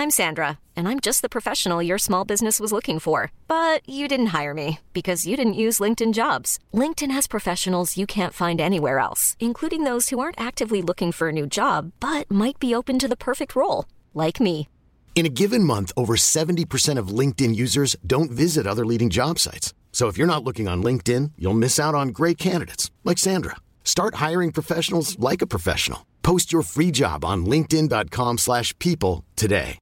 I'm Sandra, and I'm just the professional your small business was looking for. But you didn't hire me because you didn't use LinkedIn Jobs. LinkedIn has professionals you can't find anywhere else, including those who aren't actively looking for a new job, but might be open to the perfect role, like me. In a given month, over 70% of LinkedIn users don't visit other leading job sites. So if you're not looking on LinkedIn, you'll miss out on great candidates like Sandra. Start hiring professionals like a professional. Post your free job on linkedin.com/people today.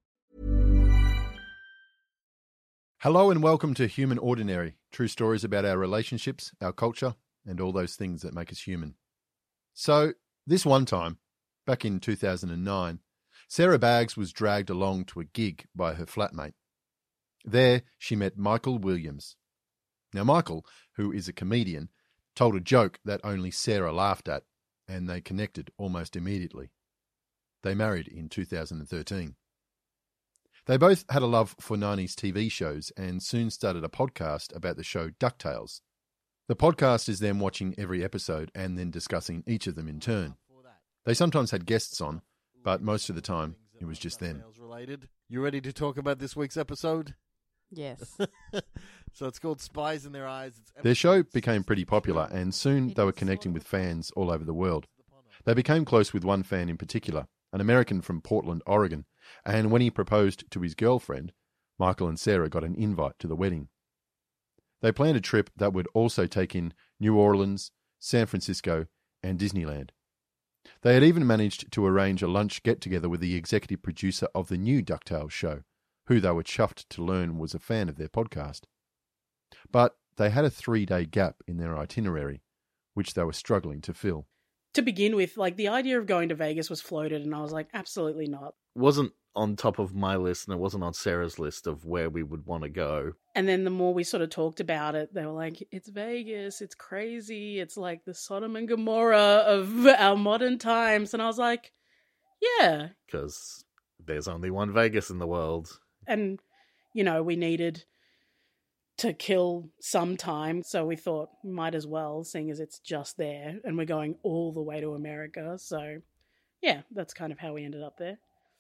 Hello and welcome to Human Ordinary, true stories about our relationships, our culture, and all those things that make us human. So, this one time, back in 2009, Sarah Baggs was dragged along to a gig by her flatmate. There, she met Michael Williams. Now, Michael, who is a comedian, told a joke that only Sarah laughed at, and they connected almost immediately. They married in 2013. They both had a love for 90s TV shows and soon started a podcast about the show DuckTales. The podcast is them watching every episode and then discussing each of them in turn. They sometimes had guests on, but most of the time it was just them. You ready to talk about this week's episode? Yes. So it's called Spies in Their Eyes. Their show became pretty popular and soon they were connecting with fans all over the world. They became close with one fan in particular, an American from Portland, Oregon, and when he proposed to his girlfriend, Michael and Sarah got an invite to the wedding. They planned a trip that would also take in New Orleans, San Francisco, and Disneyland. They had even managed to arrange a lunch get-together with the executive producer of the new DuckTales show, who they were chuffed to learn was a fan of their podcast. But they had a 3-day gap in their itinerary, which they were struggling to fill. To begin with, the idea of going to Vegas was floated, and I was like, absolutely not. Wasn't on top of my list, and it wasn't on Sarah's list of where we would want to go. And then the more we sort of talked about it, they were like, it's Vegas, it's crazy, it's like the Sodom and Gomorrah of our modern times. And I was like, yeah. Because there's only one Vegas in the world. And, we needed to kill some time, so we thought might as well, seeing as it's just there, and we're going all the way to America. So, yeah, that's kind of how we ended up there.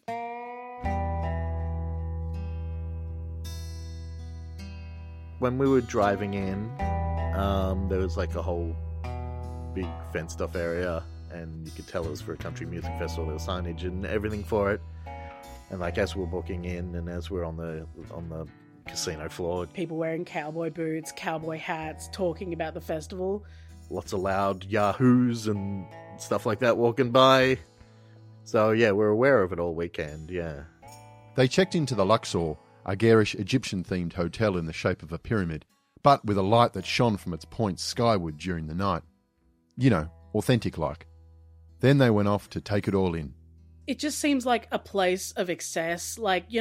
When we were driving in, there was a whole big fenced off area, and you could tell it was for a country music festival. There was signage and everything for it. And as we were booking in, and as we were on the casino floor, people wearing cowboy boots, cowboy hats, talking about the festival. Lots of loud yahoos and stuff like that walking by. So yeah, we're aware of it all weekend. Yeah. They checked into the Luxor, a garish Egyptian-themed hotel in the shape of a pyramid, but with a light that shone from its points skyward during the night. Authentic-like. Then they went off to take it all in. It just seems like a place of excess.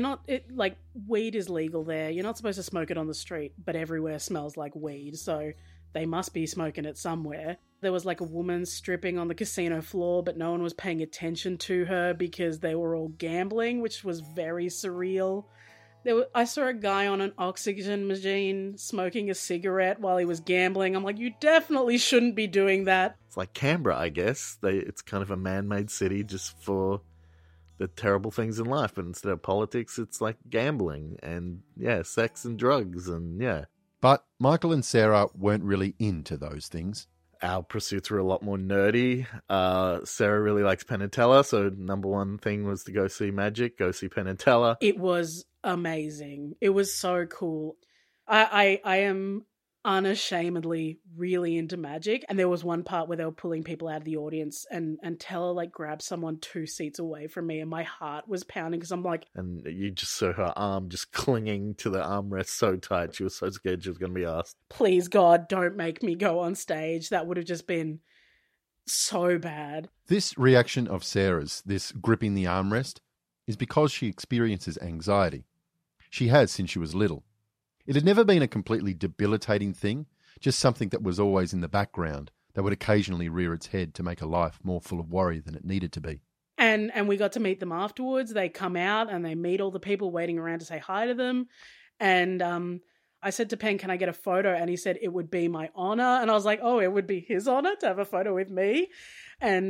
Weed is legal there. You're not supposed to smoke it on the street, but everywhere smells like weed, so they must be smoking it somewhere. There was a woman stripping on the casino floor, but no one was paying attention to her because they were all gambling, which was very surreal. I saw a guy on an oxygen machine smoking a cigarette while he was gambling. I'm like, you definitely shouldn't be doing that. It's like Canberra, I guess. It's kind of a man-made city just for the terrible things in life, but instead of politics, it's like gambling and, sex and drugs and, But Michael and Sarah weren't really into those things. Our pursuits were a lot more nerdy. Sarah really likes Penn and Teller, so number one thing was to go see Magic, go see Penn and Teller. It was amazing. It was so cool. I am unashamedly really into Magic, and there was one part where they were pulling people out of the audience, and Teller grabbed someone 2 seats away from me, and my heart was pounding because I'm like, and you just saw her arm just clinging to the armrest so tight. She was so scared she was going to be asked, please God, don't make me go on stage. That would have just been so bad. This reaction of Sarah's, this gripping the armrest, is because she experiences anxiety. She has since she was little. It had never been a completely debilitating thing, just something that was always in the background, that would occasionally rear its head to make her life more full of worry than it needed to be. And we got to meet them afterwards. They come out and they meet all the people waiting around to say hi to them. And I said to Penn, can I get a photo? And he said it would be my honor. And I was like, oh, it would be his honor to have a photo with me. And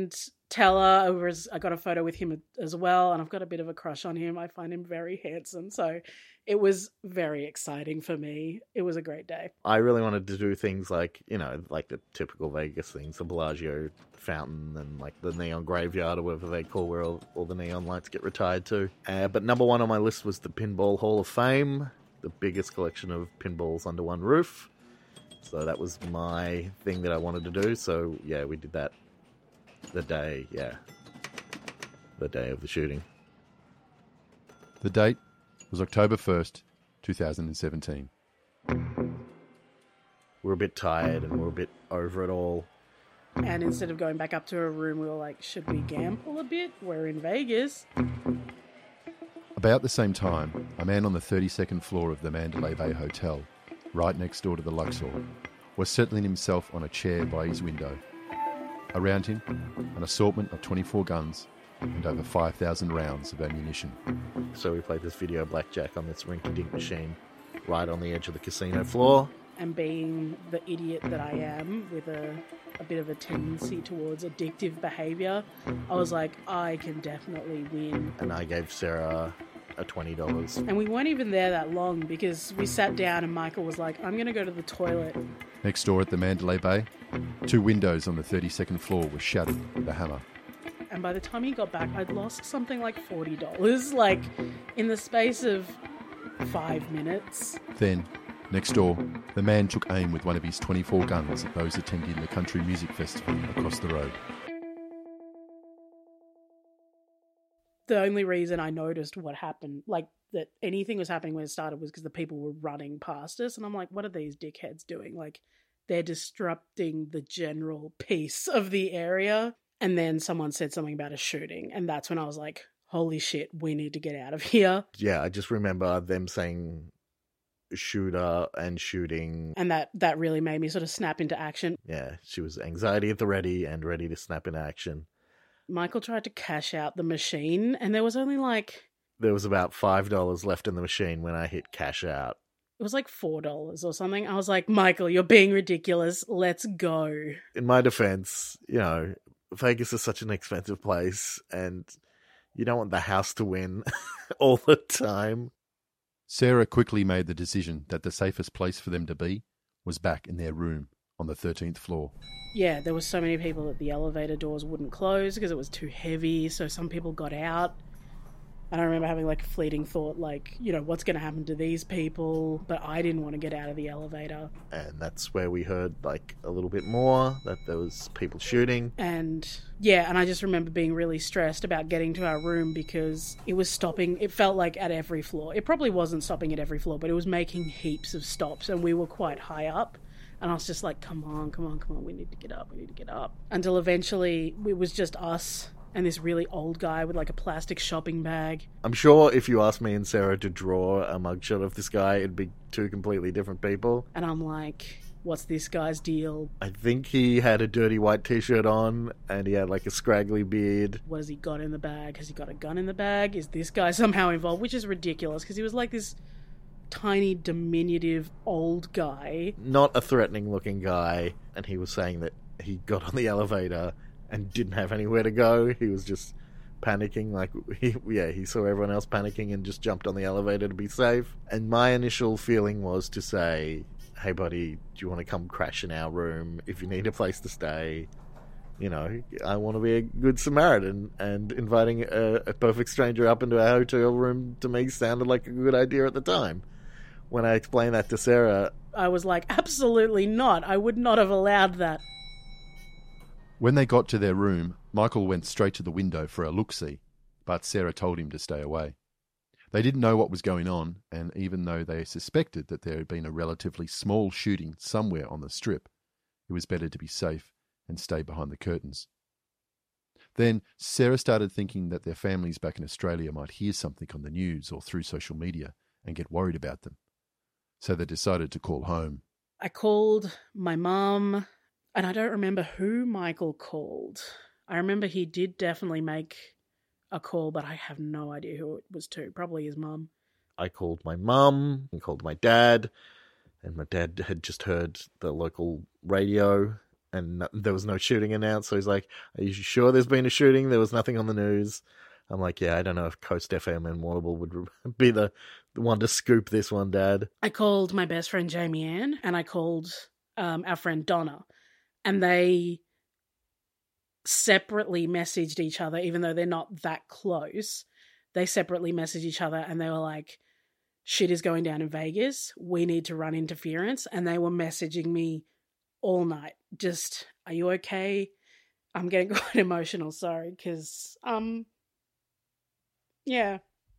Teller, I got a photo with him as well, and I've got a bit of a crush on him. I find him very handsome. So it was very exciting for me. It was a great day. I really wanted to do things like, like the typical Vegas things, the Bellagio fountain and like the neon graveyard or whatever they call where all the neon lights get retired to. But number one on my list was the Pinball Hall of Fame, the biggest collection of pinballs under one roof. So that was my thing that I wanted to do. So yeah, we did that the day of the shooting. The date was October 1st, 2017. We're a bit tired and we're a bit over it all. And instead of going back up to a room, we were like, should we gamble a bit? We're in Vegas. About the same time, a man on the 32nd floor of the Mandalay Bay Hotel, right next door to the Luxor, was settling himself on a chair by his window. Around him, an assortment of 24 guns and over 5,000 rounds of ammunition. So we played this video blackjack on this rinky-dink machine right on the edge of the casino floor. And being the idiot that I am, with a bit of a tendency towards addictive behaviour, I was like, I can definitely win. And I gave Sarah a $20. And we weren't even there that long because we sat down and Michael was like, I'm going to go to the toilet. Next door at the Mandalay Bay, 2 windows on the 32nd floor were shattered with a hammer. And by the time he got back, I'd lost something like $40, like in the space of 5 minutes. Then, next door, the man took aim with one of his 24 guns at those attending the country music festival across the road. The only reason I noticed what happened, like that anything was happening when it started, was because the people were running past us. And I'm like, what are these dickheads doing? Like, they're disrupting the general peace of the area. And then someone said something about a shooting. And that's when I was like, holy shit, we need to get out of here. Yeah, I just remember them saying shooter and shooting. And that really made me sort of snap into action. Yeah, she was anxiety at the ready and ready to snap into action. Michael tried to cash out the machine, and there was only like... There was about $5 left in the machine when I hit cash out. It was like $4 or something. I was like, Michael, you're being ridiculous. Let's go. In my defense, Vegas is such an expensive place, and you don't want the house to win all the time. Sarah quickly made the decision that the safest place for them to be was back in their room on the 13th floor. Yeah, there were so many people that the elevator doors wouldn't close because it was too heavy, so some people got out. And I remember having like a fleeting thought, like, what's going to happen to these people? But I didn't want to get out of the elevator. And that's where we heard like a little bit more that there was people shooting. And yeah, and I just remember being really stressed about getting to our room because it was stopping. It felt like at every floor. It probably wasn't stopping at every floor, but it was making heaps of stops, and we were quite high up. And I was just like, come on, we need to get up. Until eventually it was just us and this really old guy with like a plastic shopping bag. I'm sure if you asked me and Sarah to draw a mugshot of this guy, it'd be 2 completely different people. And I'm like, what's this guy's deal? I think he had a dirty white t-shirt on and he had like a scraggly beard. What has he got in the bag? Has he got a gun in the bag? Is this guy somehow involved? Which is ridiculous because he was like this tiny, diminutive old guy. Not a threatening looking guy. And he was saying that he got on the elevator and didn't have anywhere to go. He was just panicking. Like, he saw everyone else panicking and just jumped on the elevator to be safe. And my initial feeling was to say, hey buddy, do you want to come crash in our room? If you need a place to stay, I want to be a good Samaritan. And inviting a perfect stranger up into our hotel room to me sounded like a good idea at the time. When I explained that to Sarah, I was like, absolutely not. I would not have allowed that. When they got to their room, Michael went straight to the window for a look-see, but Sarah told him to stay away. They didn't know what was going on, and even though they suspected that there had been a relatively small shooting somewhere on the strip, it was better to be safe and stay behind the curtains. Then Sarah started thinking that their families back in Australia might hear something on the news or through social media and get worried about them. So they decided to call home. I called my mum, and I don't remember who Michael called. I remember he did definitely make a call, but I have no idea who it was to. Probably his mum. I called my mum and called my dad, and my dad had just heard the local radio and there was no shooting announced. So he's like, are you sure there's been a shooting? There was nothing on the news. I'm like, yeah, I don't know if Coast FM and Warrnambool would be the one to scoop this one, Dad. I called my best friend Jamie Ann, and I called our friend Donna, and they separately messaged each other, even though they're not that close. They separately messaged each other, and they were like, shit is going down in Vegas. We need to run interference. And they were messaging me all night. Just, are you okay? I'm getting quite emotional, sorry, because, yeah.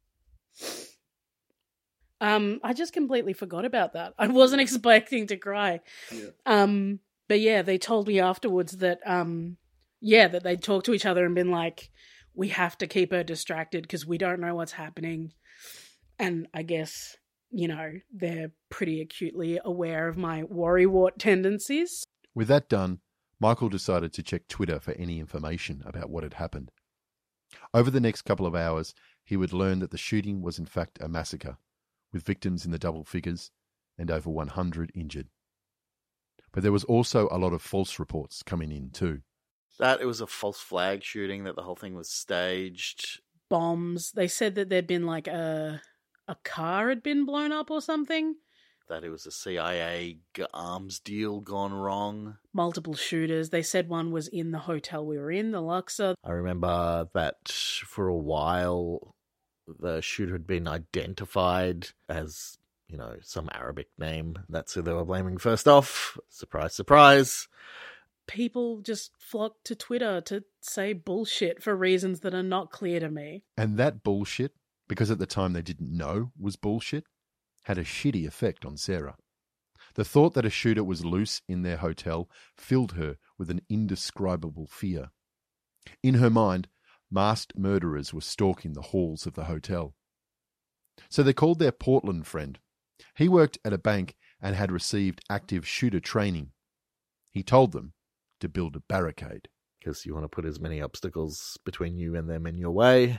I just completely forgot about that. I wasn't expecting to cry. Yeah. But yeah, they told me afterwards that, that they'd talked to each other and been like, we have to keep her distracted because we don't know what's happening. And I guess, they're pretty acutely aware of my worrywart tendencies. With that done, Michael decided to check Twitter for any information about what had happened. Over the next couple of hours, he would learn that the shooting was in fact a massacre, with victims in the double figures and over 100 injured. But there was also a lot of false reports coming in too. That it was a false flag shooting, that the whole thing was staged. Bombs. They said that there'd been like a car had been blown up or something. That it was a CIA arms deal gone wrong. Multiple shooters. They said one was in the hotel we were in, the Luxor. I remember that for a while the shooter had been identified as, some Arabic name. That's who they were blaming first off. Surprise, surprise. People just flock to Twitter to say bullshit for reasons that are not clear to me. And that bullshit, because at the time they didn't know was bullshit, had a shitty effect on Sarah. The thought that a shooter was loose in their hotel filled her with an indescribable fear. In her mind, masked murderers were stalking the halls of the hotel. So they called their Portland friend. He worked at a bank and had received active shooter training. He told them to build a barricade. Because you want to put as many obstacles between you and them in your way.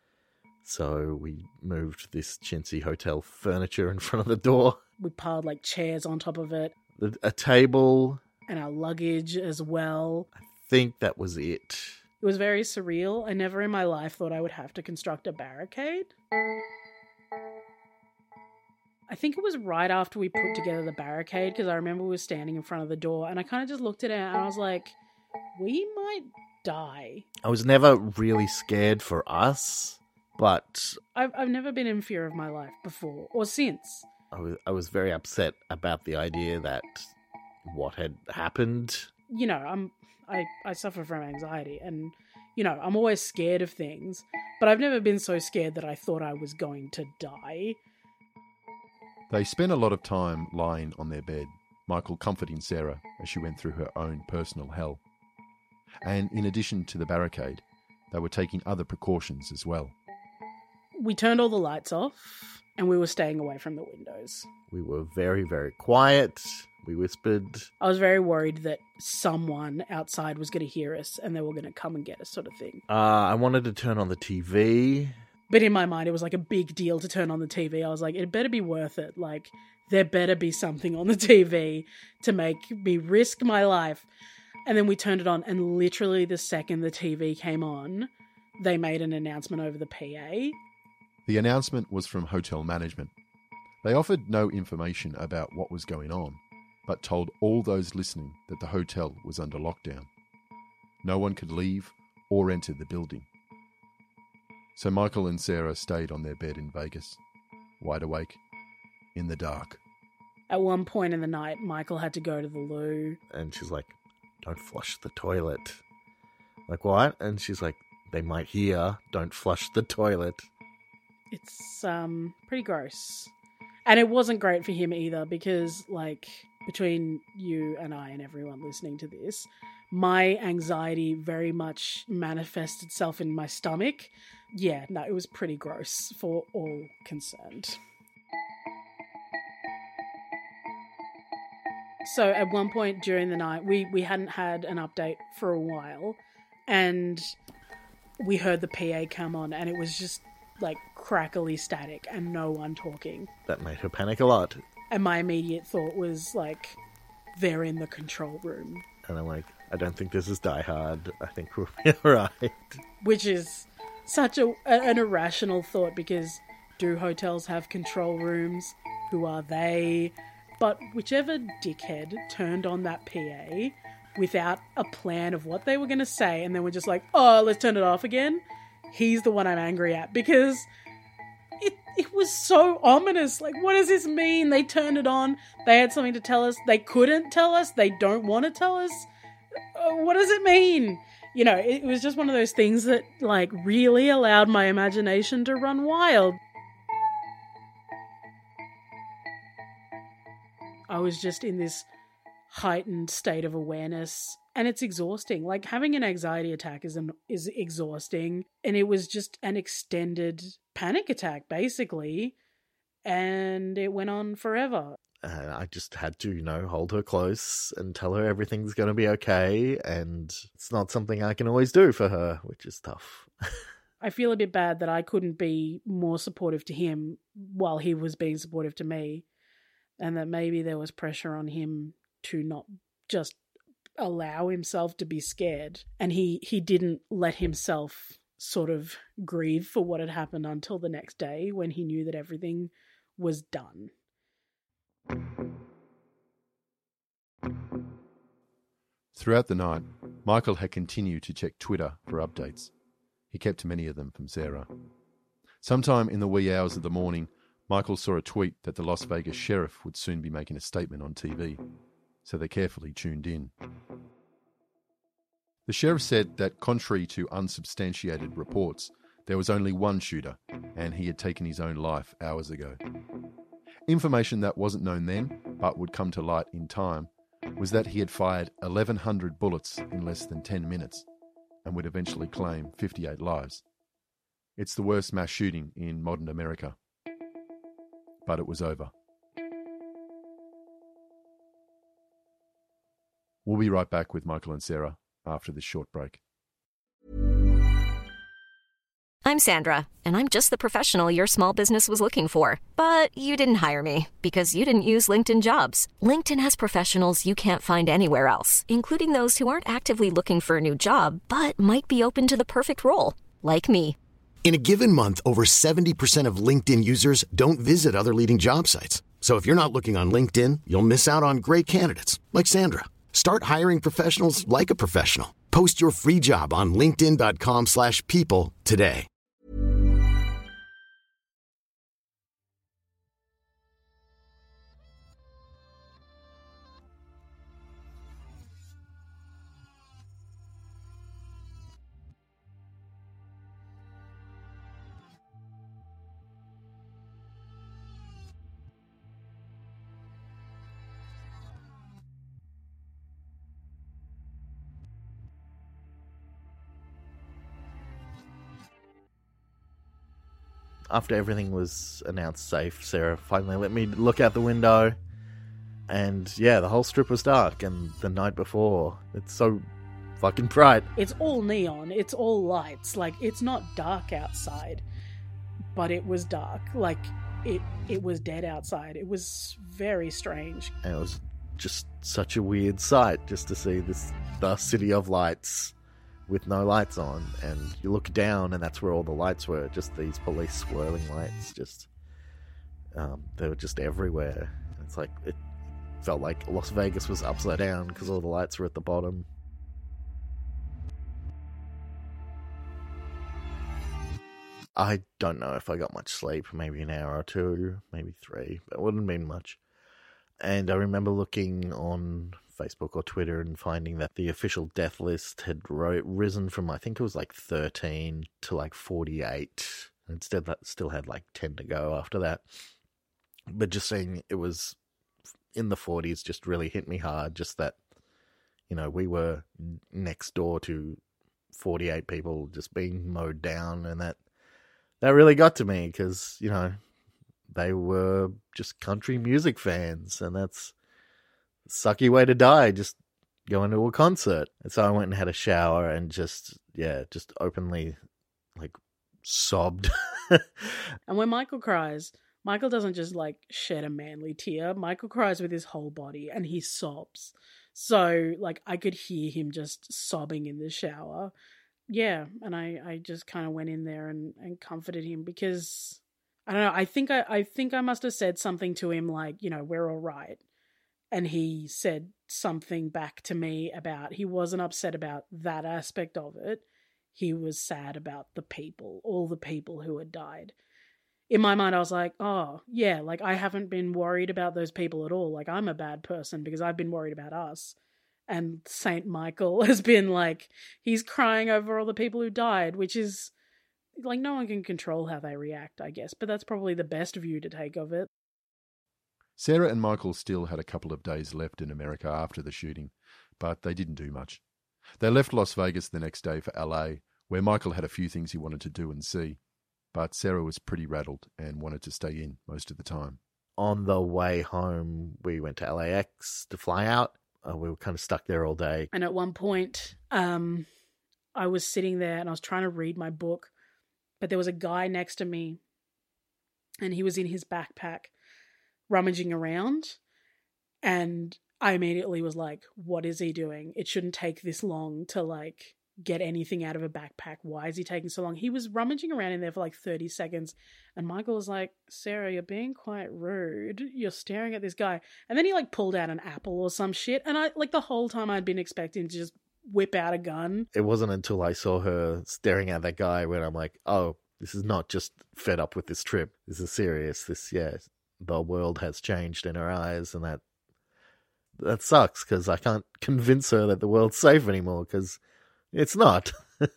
So we moved this chintzy hotel furniture in front of the door. We piled like chairs on top of it. A table. And our luggage as well. I think that was it. It was very surreal. I never in my life thought I would have to construct a barricade. I think it was right after we put together the barricade, because I remember we were standing in front of the door and I kind of just looked at it and I was like, we might die. I was never really scared for us, but I've never been in fear of my life before or since. I was very upset about the idea that what had happened. I suffer from anxiety and, I'm always scared of things, but I've never been so scared that I thought I was going to die. They spent a lot of time lying on their bed, Michael comforting Sarah as she went through her own personal hell. And in addition to the barricade, they were taking other precautions as well. We turned all the lights off and we were staying away from the windows. We were very, very quiet. We whispered. I was very worried that someone outside was going to hear us and they were going to come and get us, sort of thing. I wanted to turn on the TV. But in my mind, it was like a big deal to turn on the TV. I was like, it better be worth it. Like, there better be something on the TV to make me risk my life. And then we turned it on, and literally the second the TV came on, they made an announcement over the PA. The announcement was from hotel management. They offered no information about what was going on, but told all those listening that the hotel was under lockdown. No one could leave or enter the building. So Michael and Sarah stayed on their bed in Vegas, wide awake, in the dark. At one point in the night, Michael had to go to the loo. And she's like, don't flush the toilet. Like, what? And she's like, they might hear, don't flush the toilet. It's pretty gross. And it wasn't great for him either because, between you and I and everyone listening to this, my anxiety very much manifests itself in my stomach. Yeah, no, it was pretty gross for all concerned. So at one point during the night, we hadn't had an update for a while, and we heard the PA come on, and it was just crackly static and no one talking. That made her panic a lot. And my immediate thought was they're in the control room. And I'm like, I don't think this is Die Hard. I think we'll be alright. Which is such an irrational thought, because do hotels have control rooms? Who are they? But whichever dickhead turned on that PA without a plan of what they were going to say, and then we're just like, oh, let's turn it off again, he's the one I'm angry at, because it was so ominous. Like, what does this mean? They turned it on. They had something to tell us. They couldn't tell us. They don't want to tell us. What does it mean? You know, it was just one of those things that, like, really allowed my imagination to run wild. I was just in this heightened state of awareness, and it's exhausting. Like, having an anxiety attack is exhausting, and it was just an extended panic attack, basically, and it went on forever. I just had to, hold her close and tell her everything's going to be okay, and it's not something I can always do for her, which is tough. I feel a bit bad that I couldn't be more supportive to him while he was being supportive to me, and that maybe there was pressure on him to not just allow himself to be scared, and he didn't let himself sort of grieve for what had happened until the next day, when he knew that everything was done. Throughout the night, Michael had continued to check Twitter for updates. He kept many of them from Sarah. Sometime in the wee hours of the morning, Michael saw a tweet that the Las Vegas sheriff would soon be making a statement on TV, so they carefully tuned in. The sheriff said that, contrary to unsubstantiated reports, there was only one shooter, and he had taken his own life hours ago. Information that wasn't known then, but would come to light in time, was that he had fired 1,100 bullets in less than 10 minutes, and would eventually claim 58 lives. It's the worst mass shooting in modern America. But it was over. We'll be right back with Michael and Sarah after this short break. I'm Sandra, and I'm just the professional your small business was looking for. But you didn't hire me, because you didn't use LinkedIn Jobs. LinkedIn has professionals you can't find anywhere else, including those who aren't actively looking for a new job, but might be open to the perfect role, like me. In a given month, over 70% of LinkedIn users don't visit other leading job sites. So if you're not looking on LinkedIn, you'll miss out on great candidates like Sandra. Start hiring professionals like a professional. Post your free job on linkedin.com/people today. After everything was announced safe, Sarah finally let me look out the window, and yeah, the whole strip was dark, and the night before, it's so fucking bright. It's all neon, it's all lights, like, it's not dark outside, but it was dark, like, it was dead outside. It was very strange. And it was just such a weird sight, just to see the city of lights with no lights on, and you look down and that's where all the lights were, just these police swirling lights, just they were just everywhere. It's like, it felt like Las Vegas was upside down because all the lights were at the bottom. I don't know if I got much sleep, maybe an hour or two, maybe 3, but it wouldn't have been much. And I remember looking on Facebook or Twitter and finding that the official death list had risen from, I think it was like 13 to like 48. Instead, that still had like 10 to go after that. But just seeing it was in the 40s just really hit me hard. Just that, we were next door to 48 people just being mowed down, and that really got to me because, they were just country music fans, and that's a sucky way to die, just going to a concert. And so I went and had a shower and just openly, sobbed. And when Michael cries, Michael doesn't just like shed a manly tear. Michael cries with his whole body and he sobs. So like I could hear him just sobbing in the shower. Yeah, and I just kind of went in there and comforted him because I don't know, I think I must have said something to him like, you know, we're all right. And he said something back to me about he wasn't upset about that aspect of it. He was sad about the people, all the people who had died. In my mind, I was like, oh, yeah, like I haven't been worried about those people at all. Like I'm a bad person because I've been worried about us. And Saint Michael has been like, he's crying over all the people who died, which is like no one can control how they react, I guess. But that's probably the best view to take of it. Sarah and Michael still had a couple of days left in America after the shooting, but they didn't do much. They left Las Vegas the next day for LA, where Michael had a few things he wanted to do and see. But Sarah was pretty rattled and wanted to stay in most of the time. On the way home, we went to LAX to fly out. We were kind of stuck there all day. And at one point, I was sitting there and I was trying to read my book, but there was a guy next to me and he was in his backpack rummaging around. And I immediately was like, what is he doing? It shouldn't take this long to like get anything out of a backpack. Why is he taking so long? He was rummaging around in there for like 30 seconds. And Michael was like, Sarah, you're being quite rude. You're staring at this guy. And then he like pulled out an apple or some shit. And I like the whole time I'd been expecting to just whip out a gun. It wasn't until I saw her staring at that guy when I'm like, oh, this is not just fed up with this trip. This is serious. The world has changed in her eyes. And that sucks because I can't convince her that the world's safe anymore because it's not.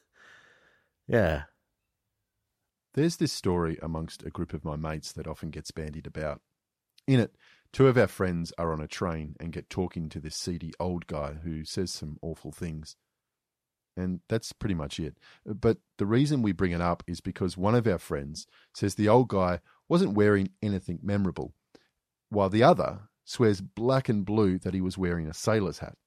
Yeah. There's this story amongst a group of my mates that often gets bandied about. In it, two of our friends are on a train and get talking to this seedy old guy who says some awful things. And that's pretty much it. But the reason we bring it up is because one of our friends says the old guy wasn't wearing anything memorable, while the other swears black and blue that he was wearing a sailor's hat.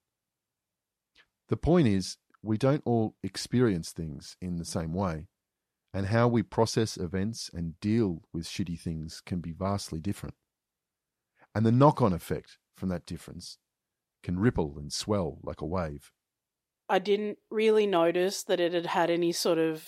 The point is, we don't all experience things in the same way, and how we process events and deal with shitty things can be vastly different. And the knock-on effect from that difference can ripple and swell like a wave. I didn't really notice that it had had any sort of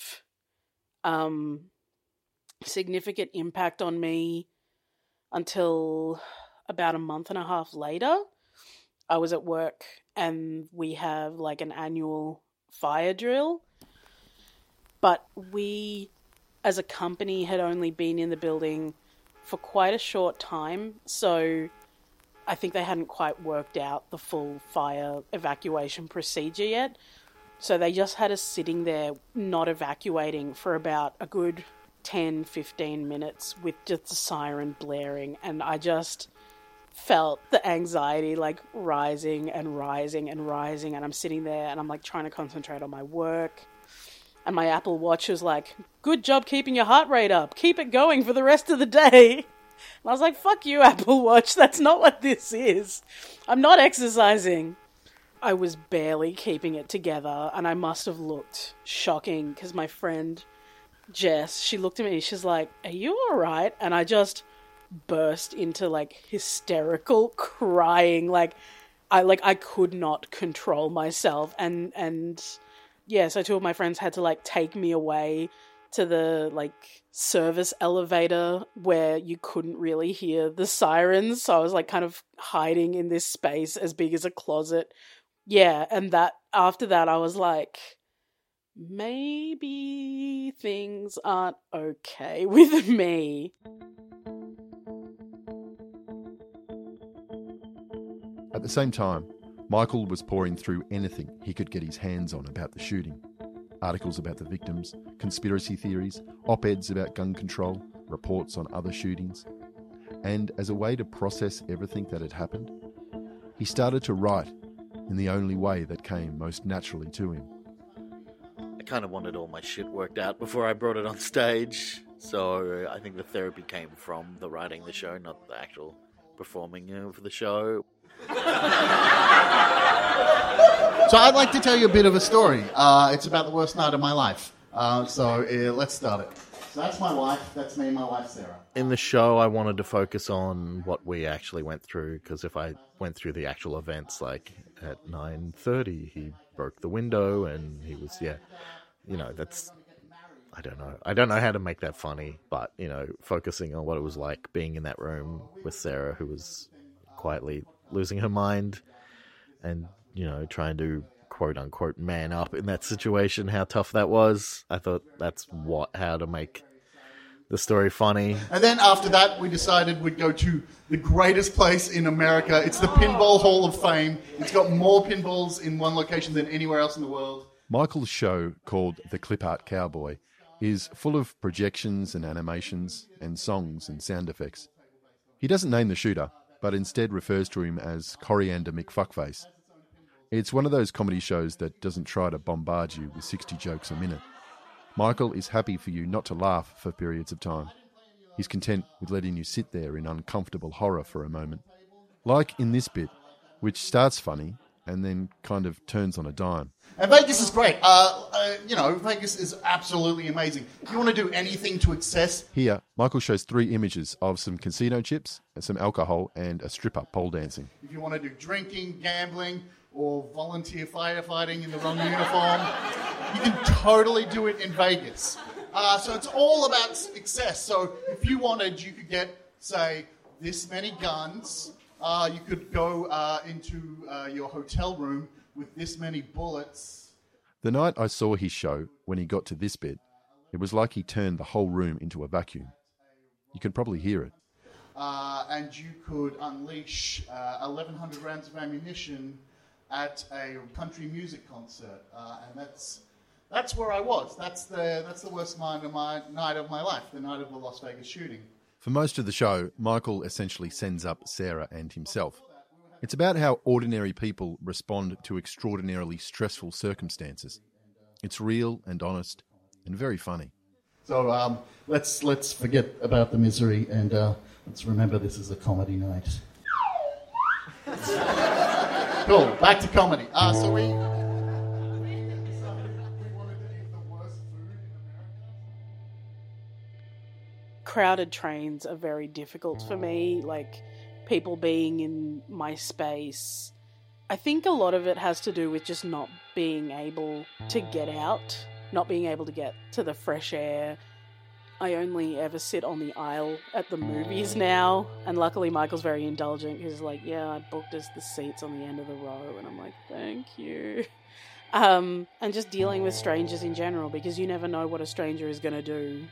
significant impact on me until about a month and a half later. I was at work and we have like an annual fire drill, but we as a company had only been in the building for quite a short time, so I think they hadn't quite worked out the full fire evacuation procedure yet. So they just had us sitting there not evacuating for about a good 10-15 minutes with just the siren blaring, and I just felt the anxiety like rising and rising and rising, and I'm sitting there and I'm like trying to concentrate on my work, and my Apple Watch was like, good job keeping your heart rate up, keep it going for the rest of the day. And I was like, fuck you, Apple Watch, that's not what this is. I'm not exercising. I was barely keeping it together, and I must have looked shocking because my friend Jess, she looked at me, she's like, are you alright? And I just burst into like hysterical crying, I could not control myself, and yeah, so two of my friends had to like take me away to the like service elevator where you couldn't really hear the sirens, so I was like kind of hiding in this space as big as a closet. Yeah, and that after that I was like, maybe things aren't okay with me. At the same time, Michael was pouring through anything he could get his hands on about the shooting. Articles about the victims, conspiracy theories, op-eds about gun control, reports on other shootings. And as a way to process everything that had happened, he started to write in the only way that came most naturally to him. I kind of wanted all my shit worked out before I brought it on stage, so I think the therapy came from the writing of the show, not the actual performing of the show. So I'd like to tell you a bit of a story. It's about the worst night of my life. So let's start it. So that's my wife. That's me and my wife, Sarah. In the show, I wanted to focus on what we actually went through, because if I went through the actual events, like at 9:30, he broke the window and he was, that's... I don't know how to make that funny, but, focusing on what it was like being in that room with Sarah, who was quietly losing her mind and, trying to quote unquote man up in that situation, how tough that was. I thought that's how to make the story funny. And then after that, we decided we'd go to the greatest place in America. It's the Pinball Hall of Fame. It's got more pinballs in one location than anywhere else in the world. Michael's show, called The Clip Art Cowboy, is full of projections and animations and songs and sound effects. He doesn't name the shooter, but instead refers to him as Coriander McFuckface. It's one of those comedy shows that doesn't try to bombard you with 60 jokes a minute. Michael is happy for you not to laugh for periods of time. He's content with letting you sit there in uncomfortable horror for a moment. Like in this bit, which starts funny and then kind of turns on a dime. And Vegas is great. Vegas is absolutely amazing. If you want to do anything to excess... Here, Michael shows 3 images of some casino chips, some alcohol, and a strip-up pole dancing. If you want to do drinking, gambling, or volunteer firefighting in the wrong uniform, you can totally do it in Vegas. So it's all about excess. So if you wanted, you could get, say, this many guns. You could go into your hotel room with this many bullets. The night I saw his show, when he got to this bit, it was like he turned the whole room into a vacuum. You can probably hear it. And you could unleash 1,100 rounds of ammunition at a country music concert. And that's where I was. That's the worst night of my life, the night of the Las Vegas shooting. For most of the show, Michael essentially sends up Sarah and himself. It's about how ordinary people respond to extraordinarily stressful circumstances. It's real and honest and very funny. So let's forget about the misery and let's remember this is a comedy night. Cool, back to comedy. So we decided we wanted to eat the worst food in America. Crowded trains are very difficult for me, like people being in my space. I think a lot of it has to do with just not being able to get out, not being able to get to the fresh air. I only ever sit on the aisle at the movies now, and luckily Michael's very indulgent. He's like, yeah, I booked us the seats on the end of the row, and I'm like, thank you. And just dealing with strangers in general, because you never know what a stranger is going to do.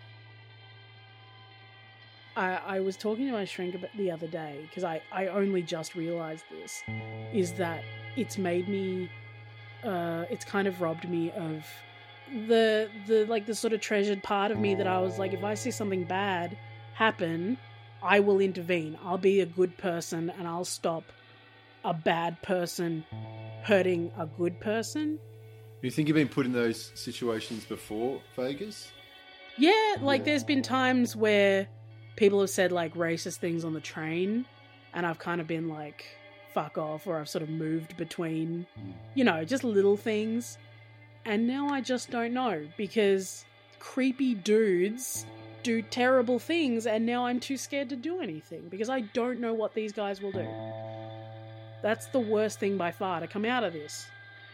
I was talking to my shrink the other day, because I only just realised this, is that it's made me, it's kind of robbed me of the sort of treasured part of me that I was like, if I see something bad happen, I will intervene. I'll be a good person and I'll stop a bad person hurting a good person. You think you've been put in those situations before, Vegas? Yeah, there's been times where people have said racist things on the train and I've kind of been like, fuck off, or I've sort of moved between, just little things. And now I just don't know, because creepy dudes do terrible things and now I'm too scared to do anything because I don't know what these guys will do. That's the worst thing by far to come out of this.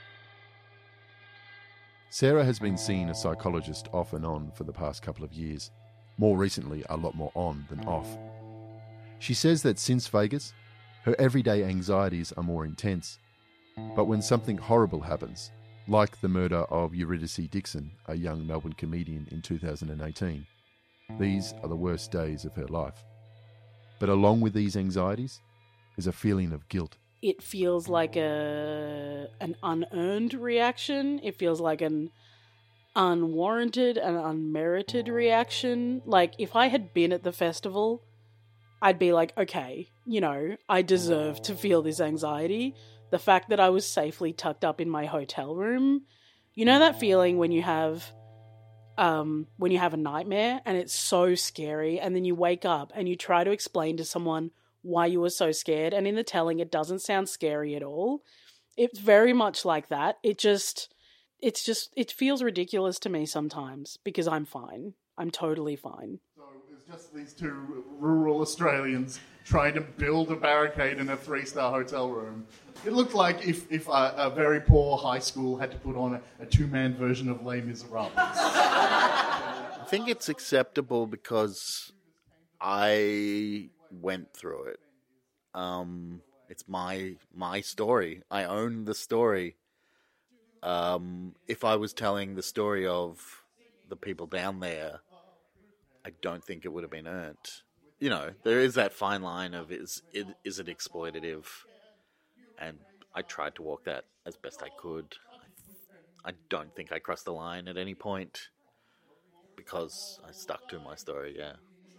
Sarah has been seeing a psychologist off and on for the past couple of years. More recently, a lot more on than off. She says that since Vegas, her everyday anxieties are more intense. But when something horrible happens, like the murder of Eurydice Dixon, a young Melbourne comedian in 2018, these are the worst days of her life. But along with these anxieties is a feeling of guilt. It feels like an unearned reaction. It feels like an unwarranted and unmerited reaction. Like, if I had been at the festival, I'd be like, okay, I deserve to feel this anxiety. The fact that I was safely tucked up in my hotel room, that feeling when you have a nightmare and it's so scary, and then you wake up and you try to explain to someone why you were so scared, and in the telling it doesn't sound scary at all. It's very much like that. It feels ridiculous to me sometimes because I'm fine. I'm totally fine. So it's just these two rural Australians trying to build a barricade in a 3-star hotel room. It looked like if a very poor high school had to put on a two-man version of Les Miserables. I think it's acceptable because I went through it. It's my story. I own the story. If I was telling the story of the people down there, I don't think it would have been earned. You know, there is that fine line of is it exploitative? And I tried to walk that as best I could. I don't think I crossed the line at any point because I stuck to my story, yeah.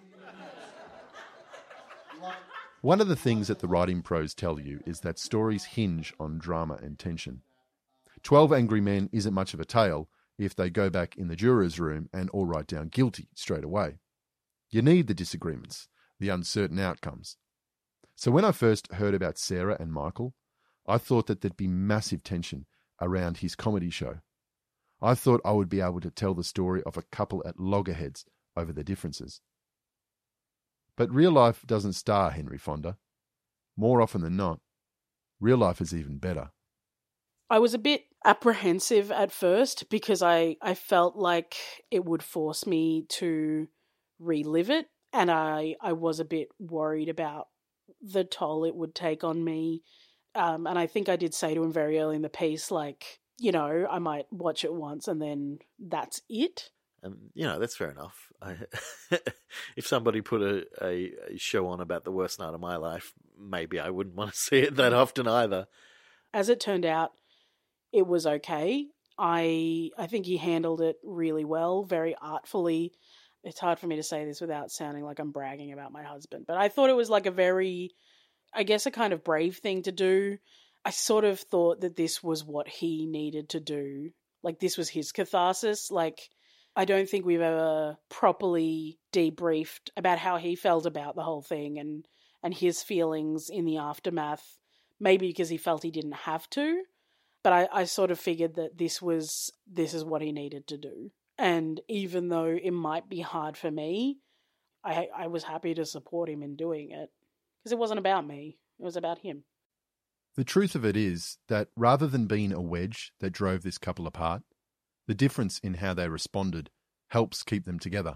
One of the that the writing pros tell you is that stories hinge on drama and tension. 12 Angry Men isn't much of a tale if they go back in the juror's room and all write down guilty straight away. You need the disagreements, the uncertain outcomes. So when I first heard about Sarah and Michael, I thought that there'd be massive tension around his comedy show. I thought I would be able to tell the story of a couple at loggerheads over their differences. But real life doesn't star Henry Fonda. More often than not, real life is even better. I was a bit apprehensive at first because I felt like it would force me to relive it, and I was a bit worried about the toll it would take on me. And I think I did say to him very early in the piece, like, you know, I might watch it once and then that's it. And, you know, that's fair enough. If somebody put a show on about the worst night of my life, maybe I wouldn't want to see it that often either. As it turned out, it was okay. I think he handled it really well, very artfully. It's hard for me to say this without sounding like I'm bragging about my husband, but I thought it was like a very, I guess, a kind of brave thing to do. I sort of thought that this was what he needed to do. Like, this was his catharsis. Like, I don't think we've ever properly debriefed about how he felt about the whole thing and his feelings in the aftermath, maybe because he felt he didn't have to. But I sort of figured that this is what he needed to do. And even though it might be hard for me, I was happy to support him in doing it. Because it wasn't about me. It was about him. The truth of it is that rather than being a wedge that drove this couple apart, the difference in how they responded helps keep them together.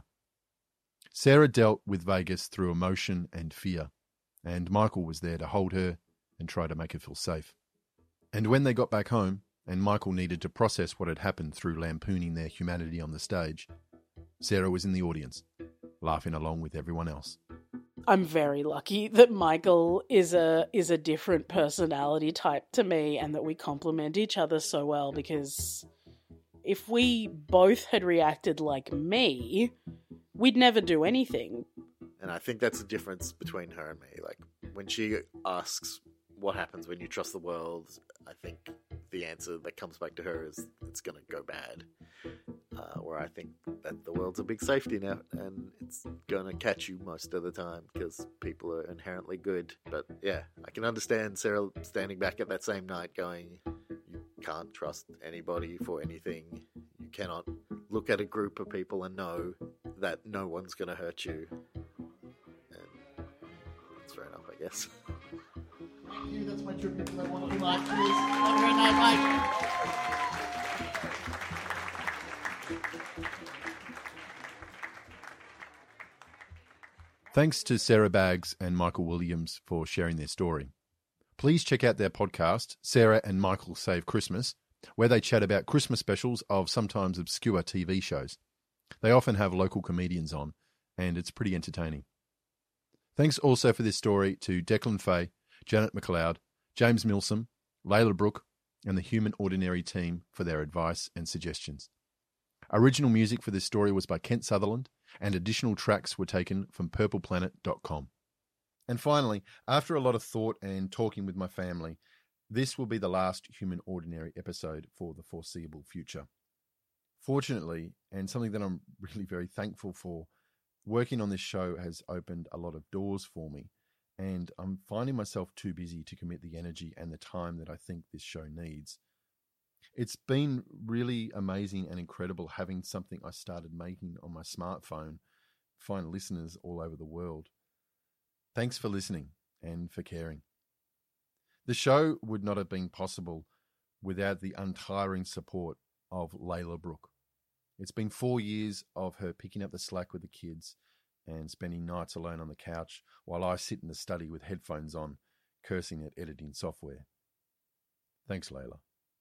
Sarah dealt with Vegas through emotion and fear, and Michael was there to hold her and try to make her feel safe. And when they got back home, and Michael needed to process what had happened through lampooning their humanity on the stage, Sarah was in the audience, laughing along with everyone else. I'm very lucky that Michael is a different personality type to me and that we complement each other so well, because if we both had reacted like me, we'd never do anything. And I think that's the difference between her and me. Like, when she asks what happens when you trust the world, I think the answer that comes back to her is it's going to go bad. Where I think that the world's a big safety net and it's going to catch you most of the time because people are inherently good. But yeah, I can understand Sarah standing back at that same night going, you can't trust anybody for anything. You cannot look at a group of people and know that no one's going to hurt you. And that's fair enough, I guess. Thank you. That's my tribute to that wonderful night. Cheers. Have a great night. Bye. Thanks to Sarah Baggs and Michael Williams for sharing their story. Please check out their podcast, Sarah and Michael Save Christmas, where they chat about Christmas specials of sometimes obscure TV shows. They often have local comedians on, and it's pretty entertaining. Thanks also for this story to Declan Fay, Janet McLeod, James Milsom, Layla Brooke, and the Human Ordinary team for their advice and suggestions. Original music for this story was by Kent Sutherland, and additional tracks were taken from purpleplanet.com. And finally, after a lot of thought and talking with my family, this will be the last Human Ordinary episode for the foreseeable future. Fortunately, and something that I'm really very thankful for, working on this show has opened a lot of doors for me, and I'm finding myself too busy to commit the energy and the time that I think this show needs. It's been really amazing and incredible having something I started making on my smartphone find listeners all over the world. Thanks for listening and for caring. The show would not have been possible without the untiring support of Layla Brooke. It's been 4 years of her picking up the slack with the kids and spending nights alone on the couch while I sit in the study with headphones on, cursing at editing software. Thanks, Layla.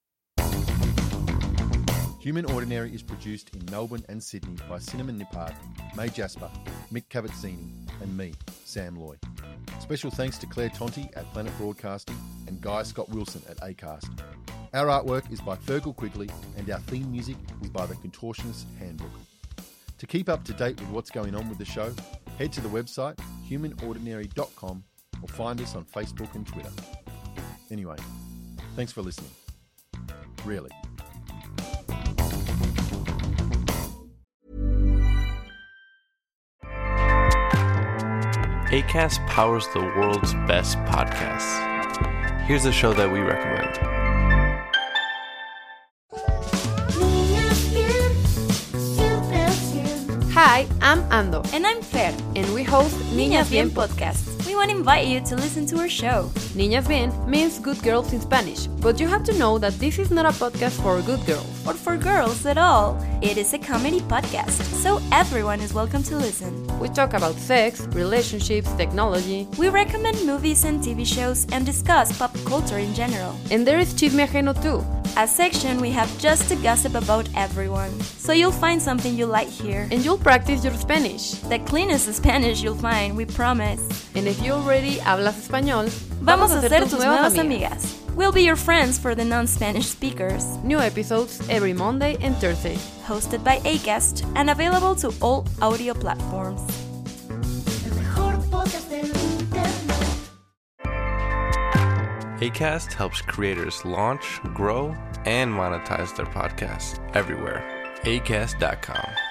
Human Ordinary is produced in Melbourne and Sydney by Cinnamon Nippard, May Jasper, Mick Cavazzini, and me, Sam Loy. Special thanks to Claire Tonti at Planet Broadcasting and Guy Scott Wilson at Acast. Our artwork is by Fergal Quigley, and our theme music is by the Contortionist Handbook. To keep up to date with what's going on with the show, head to the website humanordinary.com or find us on Facebook and Twitter. Anyway, thanks for listening. Really. Acast powers the world's best podcasts. Here's a show that we recommend. Hi, I'm Ando. And I'm Fer. And we host Niñas Bien Podcast. We want to invite you to listen to our show. Niñas Bien means good girls in Spanish, but you have to know that this is not a podcast for good girls. Or for girls at all. It is a comedy podcast, so everyone is welcome to listen. We talk about sex, relationships, technology. We recommend movies and TV shows and discuss pop culture in general. And there is Chisme Ajeno too. A section we have just to gossip about everyone. So you'll find something you like here. And you'll practice your Spanish. The cleanest Spanish you'll find, we promise. And if you already hablas español, vamos a ser tus nuevas amigas. We'll be your friends for the non-Spanish speakers. New episodes every Monday and Thursday. Hosted by Acast and available to all audio platforms. Acast helps creators launch, grow, and monetize their podcasts everywhere. Acast.com.